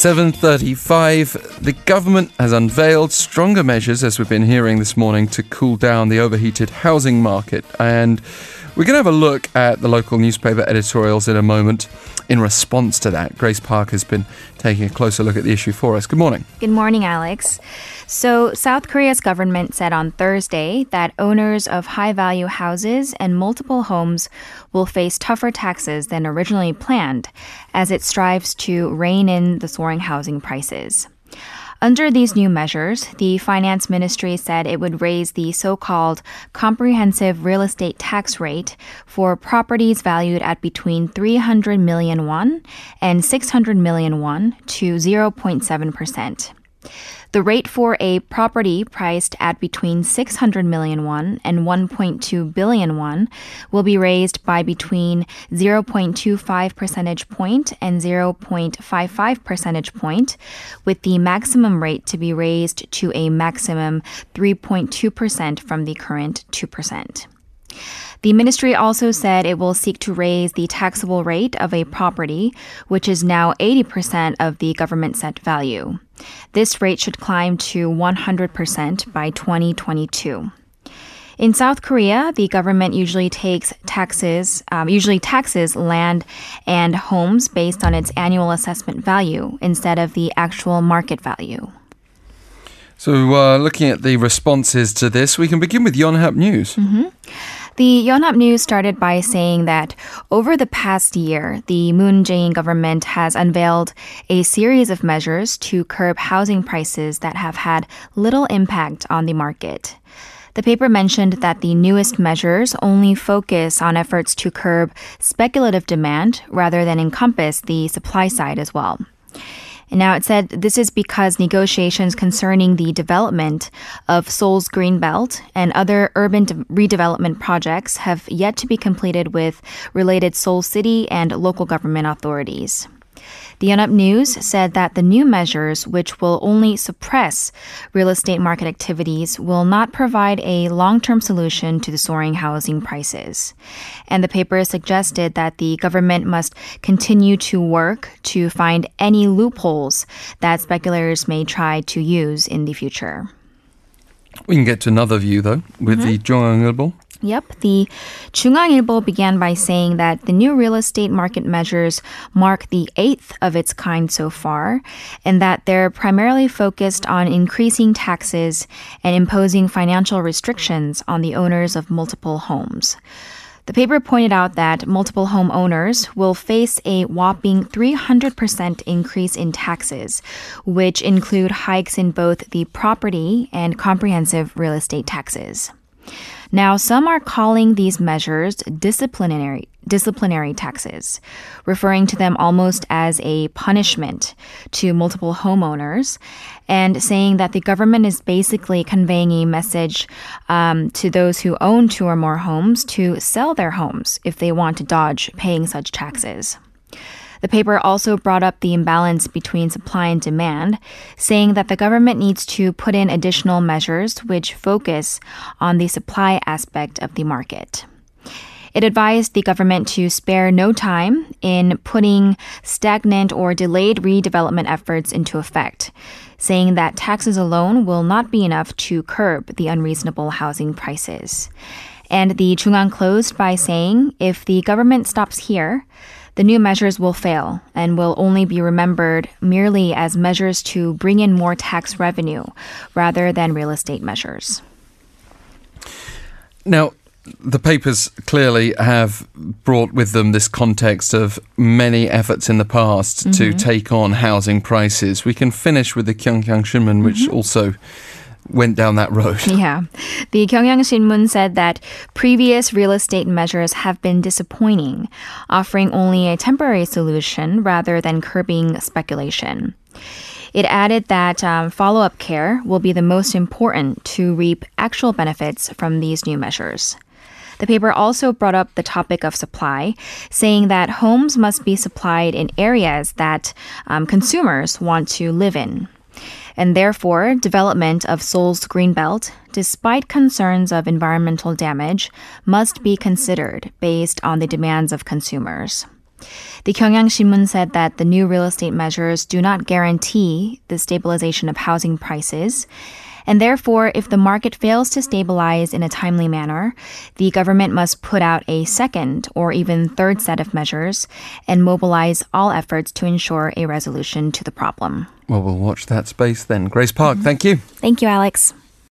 7:35. The government has unveiled stronger measures, as we've been hearing this morning, to cool down the overheated housing market. And we're going to have a look at the local newspaper editorials in a moment in response to that. Grace Park has been taking a closer look at the issue for us. Good morning. Good morning, Alex. So South Korea's government said on Thursday that owners of high-value houses and multiple homes will face tougher taxes than originally planned as it strives to rein in the soaring housing prices. Under these new measures, the finance ministry said it would raise the so-called comprehensive real estate tax rate for properties valued at between 300 million won and 600 million won to 0.7%. The rate for a property priced at between 600 million won and 1.2 billion won will be raised by between 0.25 percentage point and 0.55 percentage point, with the maximum rate to be raised to a maximum 3.2% from the current 2%. The ministry also said it will seek to raise the taxable rate of a property, which is now 80% of the government set value. This rate should climb to 100% by 2022. In South Korea, the government usually taxes land and homes based on its annual assessment value instead of the actual market value. So looking at the responses to this, we can begin with Yonhap News. The Yonhap News started by saying that over the past year, the Moon Jae-in government has unveiled a series of measures to curb housing prices that have had little impact on the market. The paper mentioned that the newest measures only focus on efforts to curb speculative demand rather than encompass the supply side as well. And now it said this is because negotiations concerning the development of Seoul's Greenbelt and other urban redevelopment projects have yet to be completed with related Seoul city and local government authorities. The Yonhap News said that the new measures, which will only suppress real estate market activities, will not provide a long-term solution to the soaring housing prices. And the paper suggested that the government must continue to work to find any loopholes that speculators may try to use in the future. We can get to another view, though, with the JoongAngIlbo. Yep, the JoongAngIlbo began by saying that the new real estate market measures mark the 8th of its kind so far, and that they're primarily focused on increasing taxes and imposing financial restrictions on the owners of multiple homes. The paper pointed out that multiple home owners will face a whopping 300% increase in taxes, which include hikes in both the property and comprehensive real estate taxes. Now, some are calling these measures disciplinary taxes, referring to them almost as a punishment to multiple homeowners, and saying that the government is basically conveying a message to those who own 2 or more homes to sell their homes if they want to dodge paying such taxes. The paper also brought up the imbalance between supply and demand, saying that the government needs to put in additional measures which focus on the supply aspect of the market. It advised the government to spare no time in putting stagnant or delayed redevelopment efforts into effect, saying that taxes alone will not be enough to curb the unreasonable housing prices. And the Chungang closed by saying if the government stops here, the new measures will fail and will only be remembered merely as measures to bring in more tax revenue rather than real estate measures. Now, the papers clearly have brought with them this context of many efforts in the past to take on housing prices. We can finish with the Gyeongyang Shinmun, which also went down that road. Yeah. The Gyeongyang Shinmun said that previous real estate measures have been disappointing, offering only a temporary solution rather than curbing speculation. It added that follow-up care will be the most important to reap actual benefits from these new measures. The paper also brought up the topic of supply, saying that homes must be supplied in areas that consumers want to live in. And therefore, development of Seoul's Greenbelt, despite concerns of environmental damage, must be considered based on the demands of consumers. The Gyeongyang-Shinmun said that the new real estate measures do not guarantee the stabilization of housing prices. And therefore, if the market fails to stabilize in a timely manner, the government must put out a second or even third set of measures and mobilize all efforts to ensure a resolution to the problem. Well, we'll watch that space then. Grace Park, thank you. Thank you, Alex.